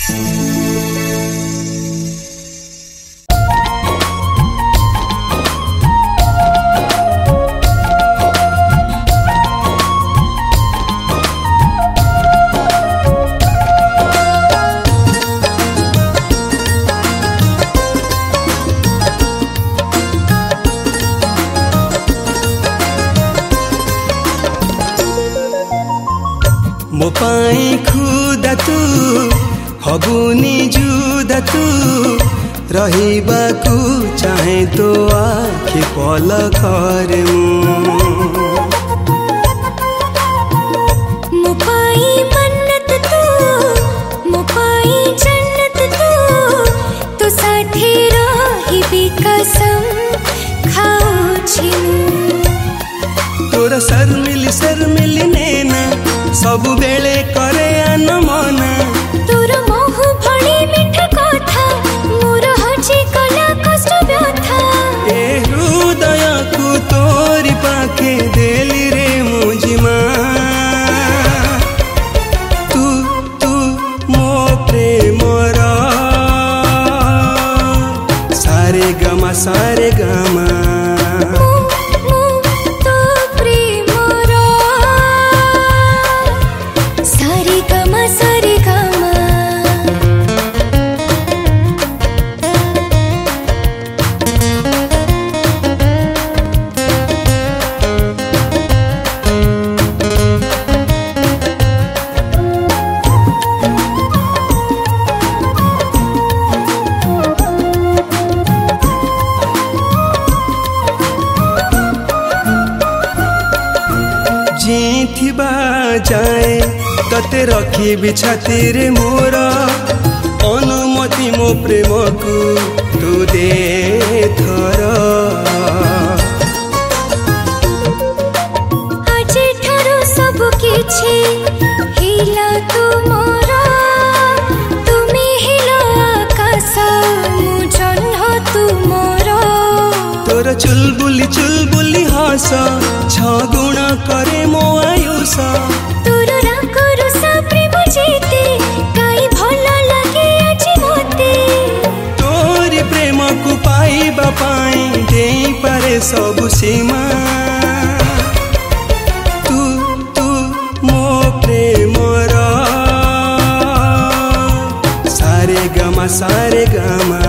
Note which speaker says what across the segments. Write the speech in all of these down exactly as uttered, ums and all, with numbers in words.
Speaker 1: मो पाई खुदा तू हबुनी जुदा तू रहिबाकू चाहे तो आखि पलकरे
Speaker 2: मो पाई मन्नत तू मो पाई जन्नत तू तो साथी रहिबी कसम खाऊछि
Speaker 1: तोर शर्मिली शर्मिली नैना सबु बेले करे अनमना
Speaker 2: तोर मोह भली मिठा कथा मोर हजी कला कष्ट व्यथा
Speaker 1: ए हृदय को तोरी पाखे देली रे मुजिमा तू तू मो प्रेमर सारे गमा सारे गमा जाए तते रखी बिछाती रे मोर अनुमति मो प्रेम को तू दे थर
Speaker 2: आज ठारो सब किछि हिला तुमर तुमी हिलो आकाश मु जन्ह तुमर
Speaker 1: तोर चुलबुली चुलबुली हस छ गुण करे मो आयुष
Speaker 2: तोर राकर सा प्रेम जेते काई भला लागे आजि मोते
Speaker 1: तोरी प्रेम को पाइबा पाई देई पारे सब सीमा तू तू मो प्रेमर सारे गमा सारे गमा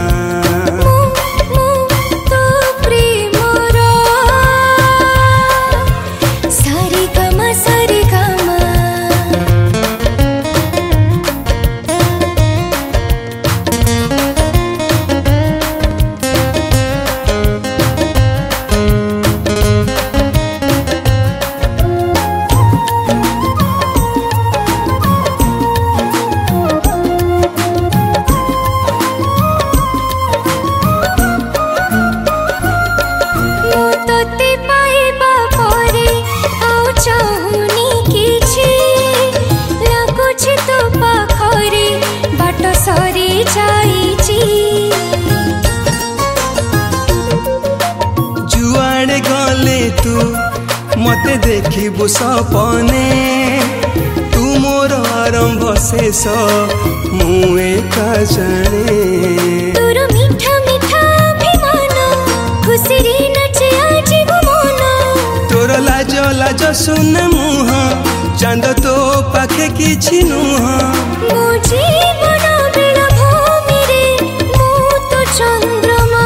Speaker 1: जुआड़े गले तू मते देखिबु सपने तू मोर आरंभ शेष मु एका जाने
Speaker 2: तोर मीठा मीठा अभिमान खुशी रे नाचे आजिब मन
Speaker 1: तोर लाज लाज सुन मुह चांद तो पाखे किछि नुह
Speaker 2: मो जीवन बेला भूमि रे मु तो चंद्रमा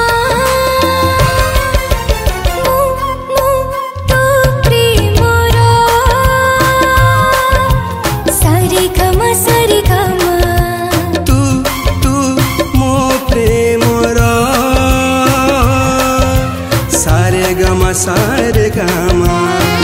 Speaker 2: मु मु तो प्रेमर सारे गमा सारे गमा
Speaker 1: तू तू मो प्रेमर सारे गमा सारे गमा।